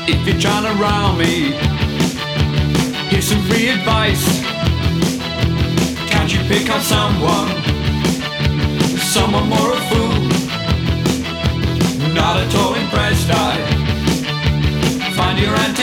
If you're trying to round me, here's some free advice. Can't you pick on someone more a fool? Not at all impressed, I find your antics